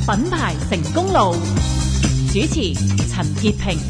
品牌成功路，主持陳潔平。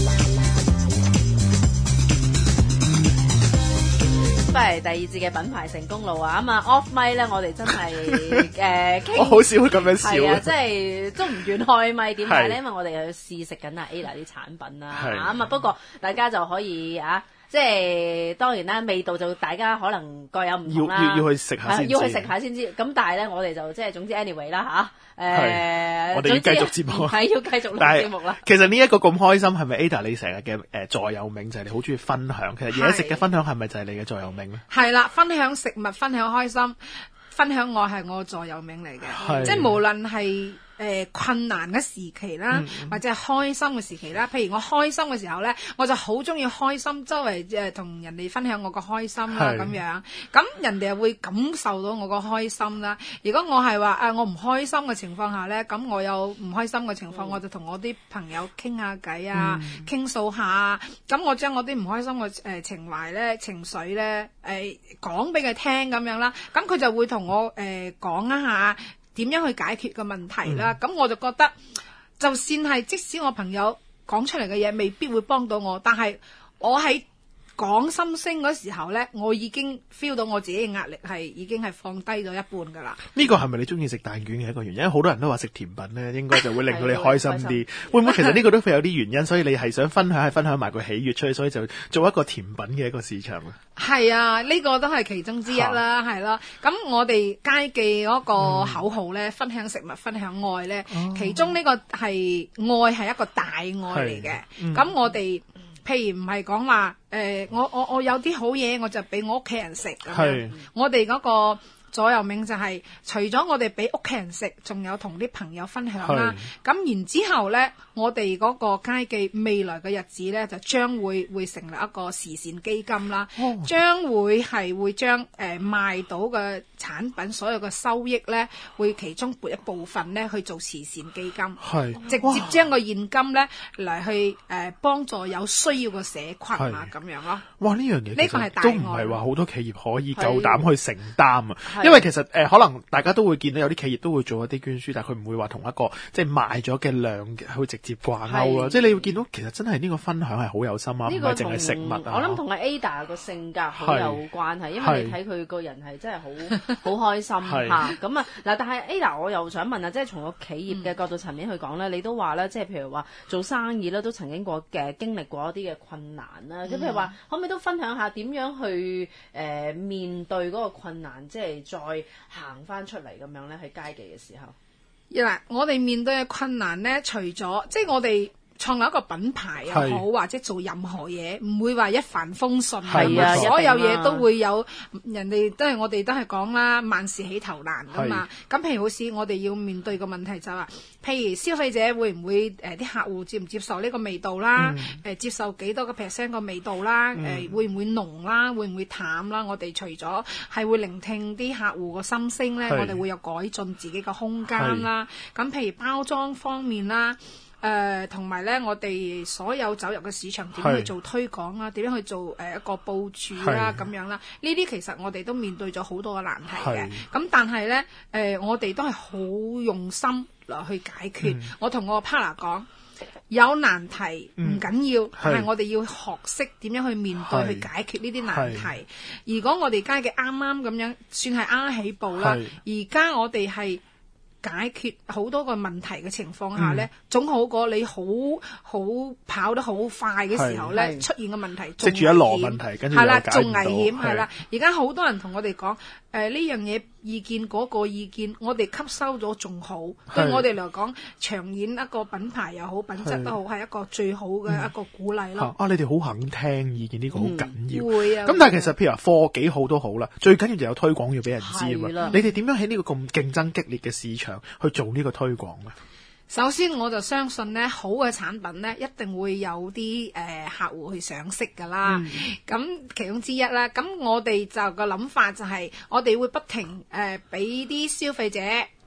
翻嚟第二節嘅品牌成功路啊，咁啊 off mic 咧，我哋真係傾， 我好少會咁樣笑係啊，即係都唔願開咪，點解咧？因為我哋又要試食緊啊 Ada 啲產品啦，咁啊不過大家就可以啊。即係當然啦，味道就大家可能各有唔同啦。 要去食下先知。 要去食下先知。咁但係咧，我哋就即係總之 anyway 啦嚇。 我哋要繼續節目。 係要繼續錄節目啦。 其實呢一個咁開心係咪 Ada 你成日嘅座右銘就係你好中意分享？其實嘢食嘅分享係咪就係你嘅座右銘咧？ 係啦，分享食物，分享開心，分享愛係我座右銘嚟嘅。即係無論係困難嘅時期啦，或者係開心嘅時期啦。譬如我開心嘅時候咧，我就好中意開心，周圍同人哋分享我個開心啦咁樣。咁人哋又會感受到我個開心啦。如果我係話我唔開心嘅情況下咧，咁我有唔開心嘅情況，我就同我啲朋友傾下偈啊，傾訴下。咁我將我啲唔開心嘅情懷咧、情緒咧講俾佢聽咁樣啦。咁佢就會同我講一下點樣去解決個問題啦。咁我就覺得，就算係即使我朋友講出嚟嘅嘢未必會幫到我，但係我喺講心聲嗰時候咧，我已經 feel 到我自己嘅壓力已經係放低咗一半噶啦。 呢個係咪你中意食蛋卷嘅一個原因？因為好多人都話食甜品咧，應該就會令到你開心啲。會唔會其實呢個都會有啲原因？所以你係想分享埋個喜悅出去，所以就做一個甜品嘅一個市場啊？ 係啊，呢個都係其中之一啦，係咯。咁我哋佳記嗰個口號咧，分享食物，分享愛咧，其中呢個係愛係一個大愛嚟嘅。咁我哋譬如唔係講話我有啲好嘢，我就俾我屋企人食咁樣。我哋嗰個座右銘就係除咗我哋俾屋企人食，仲有同啲朋友分享啦。咁然之後咧，我哋嗰個佳記未來嘅日子咧，就將會成立一個慈善基金啦。將會將賣到嘅產品所有嘅收益咧，會其中撥一部分咧去做慈善基金，直接將個現金咧嚟去幫助有需要嘅社群啊咁樣咯。 哇！呢樣嘢呢個係大愛， 都唔係話好多企業可以夠膽去承擔啊。因為其實可能大家都會見到有啲企業都會做一啲捐書，但係佢唔會話同一個即係賣咗嘅量去直接掛鈎啦。即係你會見到其實真係呢個分享係好有心啊，唔係淨係食物啊。 我諗同阿 Ada 個性格好有關係，因為你睇佢個人係真係好開心嚇。咁啊嗱，但係 Ada 我又想問啊，即係從個企業嘅角度層面去講咧，你都話咧，即係譬如話做生意咧，都曾經經歷過一啲嘅困難啦。即係譬如話，可唔可以都分享下點樣去面對嗰個困難，即係再行翻出嚟咁樣咧，喺佳記嘅時候。 嗱，我哋面對嘅困難咧，除咗即係我哋創立一個品牌又好，或者做任何嘢，唔會話一帆風順，所有嘢都會有人哋都係我哋都係講啦，萬事起頭難噶嘛。咁譬如好似我哋要面對個問題就係話，譬如消費者會唔會啲客戶接唔接受呢個味道啦？接受幾多個 percent 個味道啦？會唔會濃啦？會唔會淡啦？我哋除咗係會聆聽啲客戶個心聲咧，我哋會有改進自己個空間啦。咁譬如包裝方面啦。同埋咧，我哋所有走入嘅市場點樣去做推廣啦，點樣去做一個部署啦咁樣啦，呢啲其實我哋都面對咗好多嘅難題嘅。咁但係咧，我哋都係好用心嚟去解決。我同我個 partner 講，有難題唔緊要，係我哋要學識點樣去面對去解決呢啲難題。如果我哋佳記啱啱咁樣算係啱起步啦，而家我哋係解決好多個問題嘅情況下咧，總好過你好跑得好快嘅時候咧，出現嘅問題仲積住一籮問題，跟住係啦，仲危險係啦。而家好多人同我哋講，呢樣嘢意見嗰個意見，我哋吸收咗仲好，對我哋嚟講，長遠一個品牌又好，品質都好，係一個最好嘅一個鼓勵咯。 你哋好肯聽意見，呢個好緊要。 會啊。 咁但係其實譬如話貨幾好都好啦，最緊要就有推廣要俾人知啊嘛。你哋點樣喺呢個咁競爭激烈嘅市場去做呢個推廣咧？ 首先我就相信咧，好嘅產品咧，一定會有啲客戶去賞識噶啦。咁其中之一啦，咁我哋就個諗法就係，我哋會不停俾啲消費者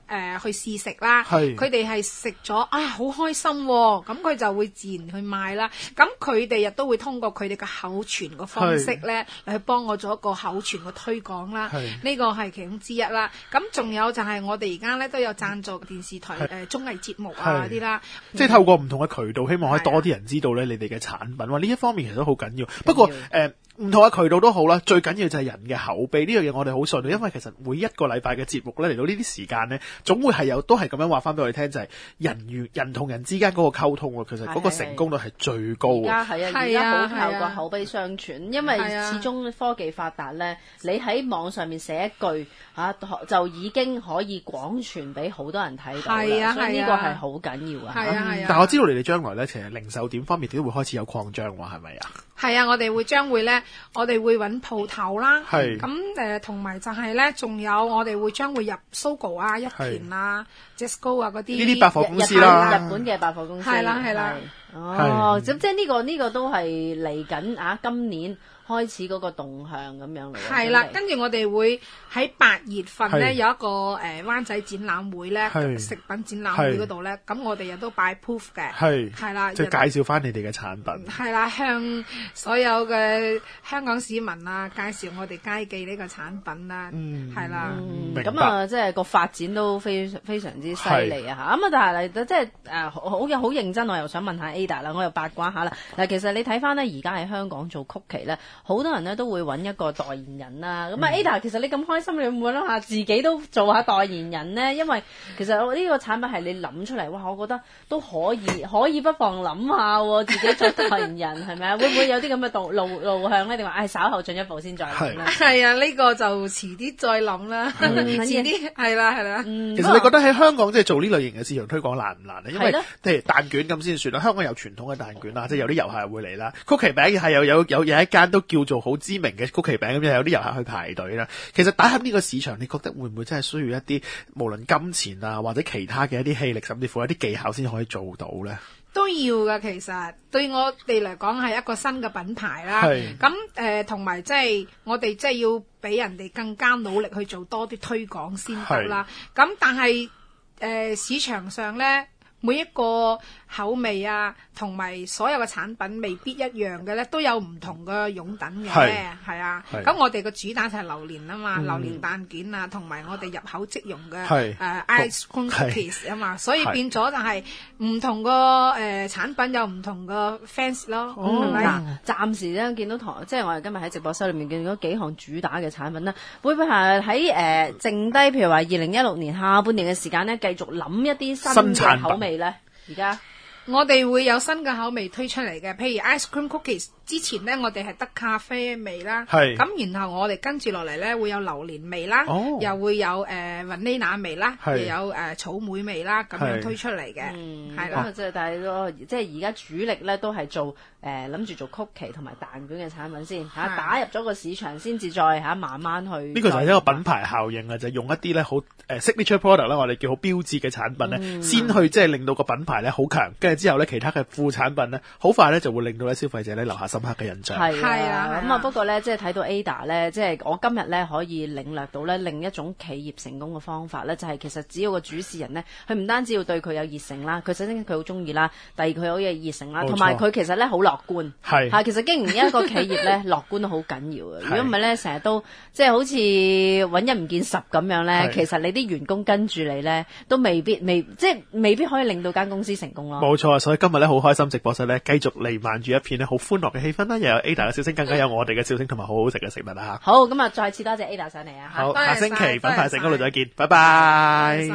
去試食啦，佢哋係食咗好開心喎，咁佢就會自然去買啦。咁佢哋亦都會通過佢哋嘅口傳嘅方式咧，嚟去幫我做一個口傳嘅推廣啦。呢個係其中之一啦。咁仲有就係我哋而家咧都有贊助電視台綜藝節目啊啲啦， 即係透過唔同嘅渠道，希望可以多啲人知道咧你哋嘅產品。哇！呢一方面其實都好緊要。不過唔同嘅渠道都好啦，最緊要就係人嘅口碑呢樣嘢，我哋好信。因為其實每一個禮拜嘅節目咧，嚟到呢啲時間咧，總會係都係咁樣話翻俾我哋聽，就係人同人之間嗰個溝通喎，其實嗰個成功率係最高嘅。 而家好靠個口碑相傳，因為始終科技發達咧，你喺網上面寫一句就已經可以廣傳俾好多人睇到啦，所以呢個係好緊要啊。 但我知道你哋將來咧，其實零售店方面都會開始有擴張喎，係咪啊？ 係啊，我哋將會咧，我哋會揾鋪頭啦。咁同埋就係咧，仲有我哋將會入 Sogo 啊、一田啊、Jesco 啊嗰啲呢啲百貨公司啦， 日本嘅百貨公司。 係啦。 咁即係呢個都係嚟緊今年開始嗰個動向咁樣嚟。 係啦，跟住我哋會喺8月份咧有一個灣仔展覽會咧，食品展覽會嗰度咧，咁我哋亦都擺 proof 嘅。係啦， 即係介紹翻你哋嘅產品。 係啦，向所有嘅香港市民啊，介紹我哋佳記呢個產品啦。係啦。 咁即係個發展都非常之犀利啊！咁但係即係好認真，我又想問下 Ada 啦，我又八卦下啦。嗱，其實你睇翻咧，而家喺香港做曲奇咧，好多人咧都會揾一個代言人啦。咁Ada，其實你咁開心，你會唔會諗下自己都做下代言人呢？因為其實呢個產品係你諗出嚟，哇！我覺得都可以不妨諗下喎，自己做代言人係咪啊？會唔會有啲咁嘅路向咧？定話稍後進一步先再諗咧？ 係啊，呢個就遲啲再諗啦。遲啲係啦。 其實你覺得喺香港即係做呢類型嘅市場推廣難唔難咧？因為譬如蛋卷咁先算啦，香港有傳統嘅蛋卷啦，即係有啲遊客會嚟啦。曲奇餅係有一間都叫做好知名嘅曲奇餅咁，有啲遊客去排隊啦。其實打響呢個市場，你覺得會唔會真係需要一啲無論金錢啊或者其他嘅一啲氣力，甚至乎一啲技巧先可以做到咧？ 都要㗎，其實對我哋嚟講係一個新嘅品牌啦。咁同埋即係我哋即係要俾人哋更加努力去做多啲推廣先得啦。咁但係市場上咧，每一個口味啊，同埋所有嘅產品未必一樣嘅咧，都有唔同嘅擁躉嘅。係啊。咁我哋嘅主打就係榴蓮啊嘛，榴蓮蛋卷啊，同埋我哋入口即溶嘅ice cream cookies 啊嘛，所以變咗就係唔同個產品有唔同嘅 fans 咯。係咪？ 暫時咧見到即係我哋今日喺直播室裏面見到幾項主打嘅產品啦，會唔會係喺剩低譬如話2016年下半年嘅時間咧，繼續諗一啲新嘅口味咧？而家我哋會有新嘅口味推出嚟嘅，譬如 ice cream cookies。之前咧，我哋係得咖啡味啦，咁然後我哋跟住落嚟咧會有榴蓮味啦，又會有vanilla味啦，又有草莓味啦，咁樣推出嚟嘅，係啦。 即係但係即係而家主力咧都係做諗住做曲奇同埋蛋卷嘅產品先打入咗個市場，先至再慢慢去。呢個就係一個品牌效應啊！就係用一啲咧好signature product 啦，我哋叫好標誌嘅產品咧，先去即係令到個品牌咧好強，跟住之後咧其他嘅副產品咧好快咧就會令到咧消費者咧留下深刻嘅印象。 係啊，咁不過咧，即係睇到 Ada 咧，即係我今日咧可以領略到咧另一種企業成功嘅方法咧，就係其實只要個主事人咧，佢唔單止要對佢有熱誠啦，佢首先佢好中意啦，第二佢好有熱誠啦，同埋佢其實咧好樂觀。其實經營一個企業咧，樂觀都好緊要嘅。如果唔係咧，成日都即係好似揾一唔見十咁樣咧，其實你啲員工跟住你咧，都未必可以令到間公司成功咯。 冇錯，所以今日咧好開心，直播室咧繼續瀰漫住一片咧好歡樂嘅氣氛啦，又有 Ada 嘅笑聲，更加有我哋嘅笑聲，同埋好好食嘅食物啦嚇。 好，咁啊，再次多謝 Ada 上嚟啊！ 好，下星期品牌成功路再見，拜拜。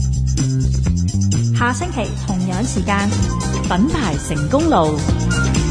下星期同樣時間，品牌成功路。